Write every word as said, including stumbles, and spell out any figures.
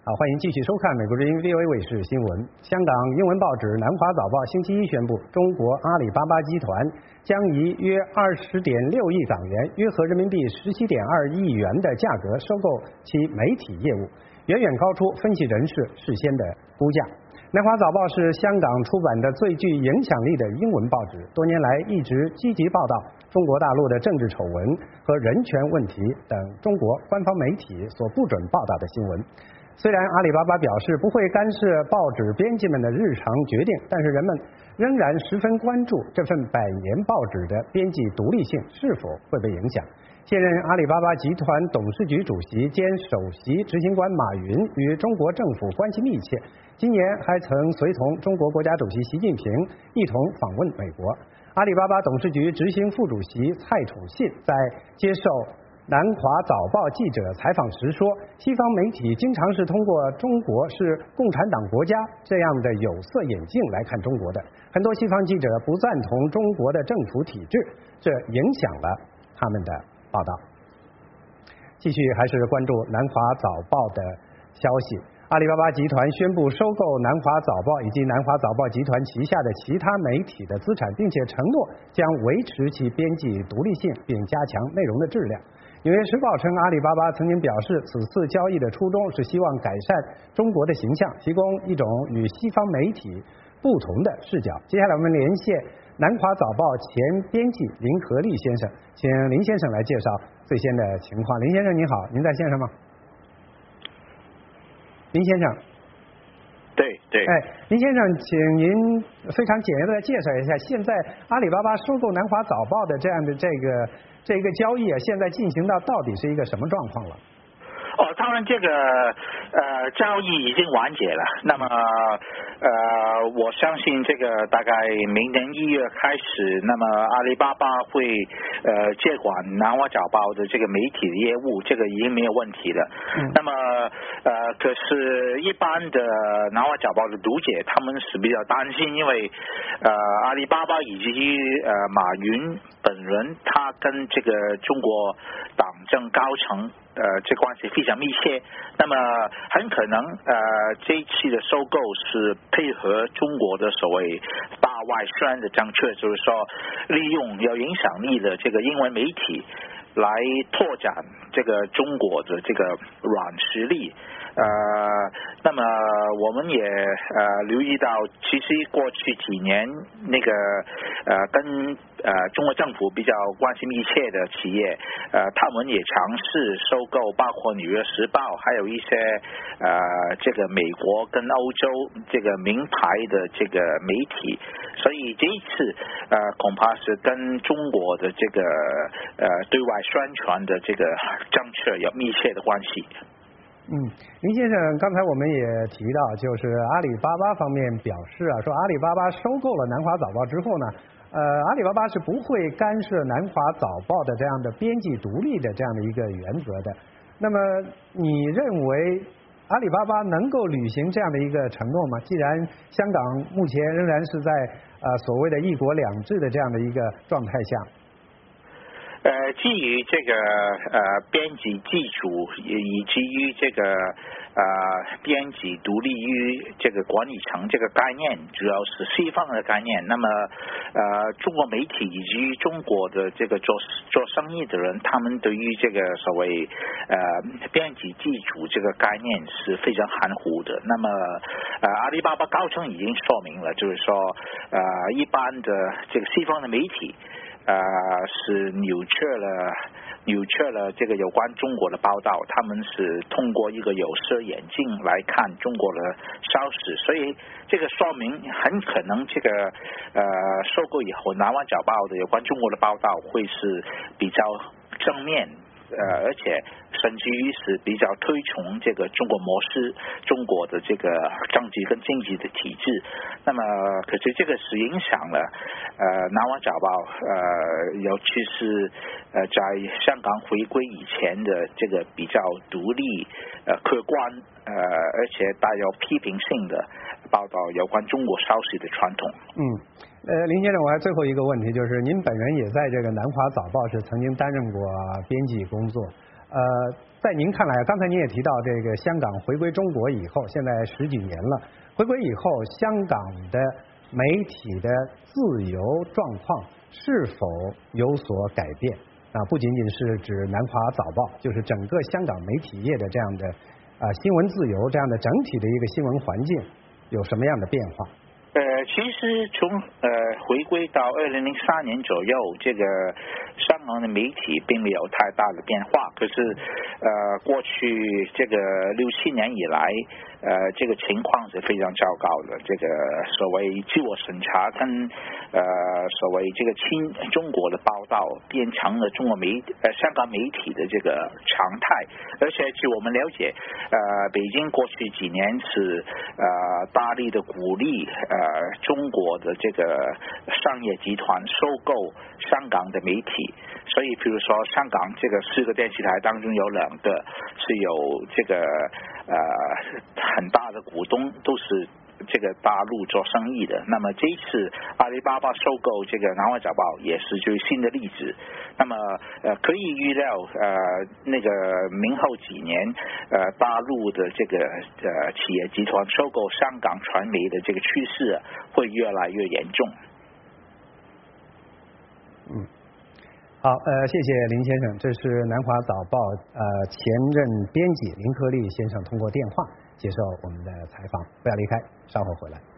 好，欢迎继续收看美国之音 V O A 卫视新闻。香港英文报纸《南华早报》星期一宣布，中国阿里巴巴集团将以约二十点六亿港元，约合人民币十七点二亿元的价格收购其媒体业务，远远高出分析人士事先的估价。南华早报是香港出版的最具影响力的英文报纸，多年来一直积极报道中国大陆的政治丑闻和人权问题等中国官方媒体所不准报道的新闻。虽然阿里巴巴表示不会干涉报纸编辑们的日常决定，但是人们仍然十分关注这份百年报纸的编辑独立性是否会被影响。现任阿里巴巴集团董事局主席兼首席执行官马云与中国政府关系密切，今年还曾随同中国国家主席习近平一同访问美国。阿里巴巴董事局执行副主席蔡崇信在接受南华早报记者采访时说，西方媒体经常是通过中国是共产党国家这样的有色眼镜来看中国的，很多西方记者不赞同中国的政府体制，这影响了他们的报道。继续还是关注南华早报的消息，阿里巴巴集团宣布收购南华早报以及南华早报集团旗下的其他媒体的资产，并且承诺将维持其编辑独立性并加强内容的质量。纽约时报称，阿里巴巴曾经表示，此次交易的初衷是希望改善中国的形象，提供一种与西方媒体不同的视角。接下来我们连线南华早报前编辑林和利先生，请林先生来介绍最新的情况。林先生您好，您在线上吗？林先生。 对对。 哎，林先生，请您非常简约的介绍一下，现在阿里巴巴收购南华早报的这样的这个这个交易啊，现在进行到到底是一个什么状况了？ 哦，当然这个呃交易已经完结了。那么呃，我相信这个大概明年一月开始，那么阿里巴巴会呃接管南华早报的这个媒体的业务，这个已经没有问题了。嗯、那么呃，可是一般的南华早报的读者，他们是比较担心，因为呃阿里巴巴以及呃马云本人，他跟这个中国党政高层。呃，这关系非常密切，那么很可能呃这一期的收购是配合中国的所谓大外宣的政策，就是说利用有影响力的这个英文媒体来拓展这个中国的这个软实力。呃，那么我们也呃留意到，其实过去几年那个呃跟呃中国政府比较关系密切的企业，呃他们也尝试收购，包括《纽约时报》，还有一些呃这个美国跟欧洲这个名牌的这个媒体，所以这一次呃恐怕是跟中国的这个呃对外宣传的这个政策有密切的关系。 嗯，林先生，刚才我们也提到，就是阿里巴巴方面表示啊，说阿里巴巴收购了南华早报之后呢，呃，阿里巴巴是不会干涉南华早报的这样的编辑独立的这样的一个原则的。那么，你认为阿里巴巴能够履行这样的一个承诺吗？既然香港目前仍然是在呃所谓的一国两制的这样的一个状态下。 呃，基于这个呃编辑自主，以及于这个呃编辑独立于这个管理层这个概念，主要是西方的概念。那么呃中国媒体以及中国的这个做做生意的人，他们对于这个所谓呃编辑自主这个概念是非常含糊的。那么呃阿里巴巴高层已经说明了，就是说呃一般的这个西方的媒体。呃，是扭曲了，扭曲了这个有关中国的报道，他们是通过一个有色眼镜来看中国的消息，所以这个说明很可能这个呃收购以后，南华早报的有关中国的报道会是比较正面。呃，而且甚至于是比较推崇这个中国模式，中国的这个政治跟经济的体制。那么，可是这个是影响了呃南华早报呃，尤其是呃在香港回归以前的这个比较独立、呃客观呃而且带有批评性的报道有关中国消息的传统。 嗯。呃，林先生，我还最后一个问题，就是您本人也在这个南华早报是曾经担任过编辑工作，呃， 在您看来，刚才您也提到这个香港回归中国以后，现在十几年了，回归以后，香港的媒体的自由状况是否有所改变？啊，不仅仅是指南华早报，就是整个香港媒体业的这样的啊新闻自由这样的整体的一个新闻环境有什么样的变化？ 呃，其实从呃回归到二零零三年左右，这个香港的媒体并没有太大的变化。可是呃，过去这个六七年以来，呃，这个情况是非常糟糕的。这个所谓自我审查跟呃所谓这个亲中国的报道，变成了中国媒呃香港媒体的这个常态。而且据我们了解，呃，北京过去几年是呃大力的鼓励呃。呃，中国的这个商业集团收购香港的媒体，所以比如说香港这个四个电视台当中有两个是有这个呃很大的股东，都是这个大陆做生意的。那么这一次阿里巴巴收购这个南华早报也是就是新的例子。那么呃可以预料呃那个明后几年呃大陆的这个呃企业集团收购香港传媒的这个趋势会越来越严重。 嗯，好，呃，谢谢林先生，这是南华早报呃前任编辑林克利先生通过电话接受我们的采访，不要离开，稍后回来。